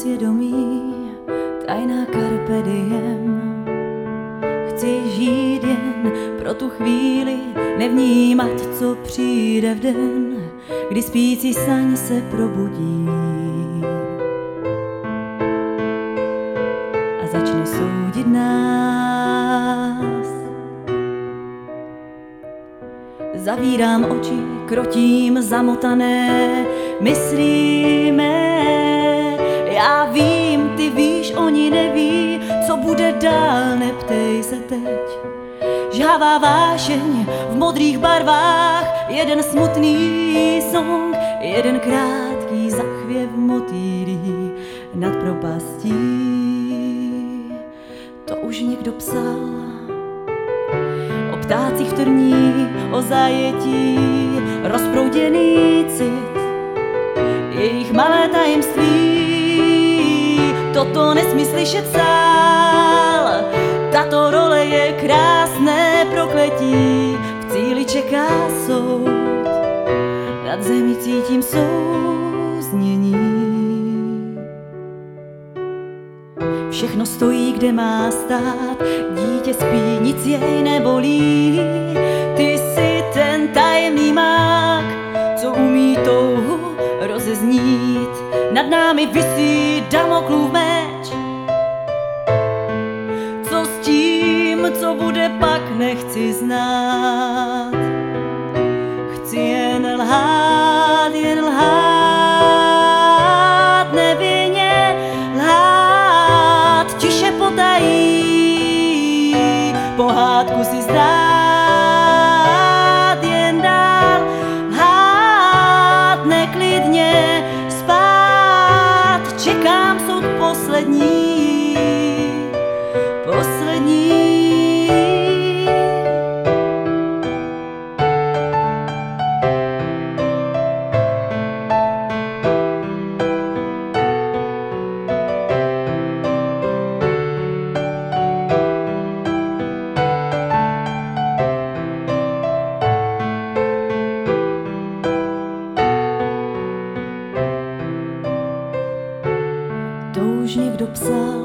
svědomí, tajná carpe diem. Chci žít jen pro tu chvíli, nevnímat, co přijde v den, kdy spící saň se probudí a začne soudit nás. Zavírám oči, krotím zamotané myslí mé. Já vím, ty víš, oni neví, co bude dál, neptej se teď. Žhavá vášeň v modrých barvách, jeden smutný song, jeden krátký zachvěv motýlí nad propastí. To už někdo psal o ptácích v trní, o zajetí, rozprouděný cit, jejich malé tajemství. Toto nesmí slyšet sál, tato role je krásné prokletí. V cíli čeká soud, nad zemí cítím souznění. Všechno stojí, kde má stát, dítě spí, nic jej nebolí. Ty jsi ten tajemný mák, co umí touhu rozeznít. Nad námi visí Damoklův meč. Co s tím, co bude pak, nechci znát. Chci jen lhát, nevinně lhát, tiše potají, pohádku si zdát, jen dál lhát, neklidně spát, čekám soud poslední. To už někdo psal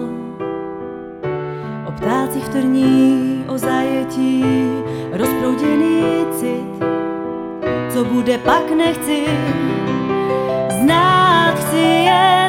o ptácích v trní, o zajetí, rozprouděný cit. Co bude pak, nechci znát, chci jen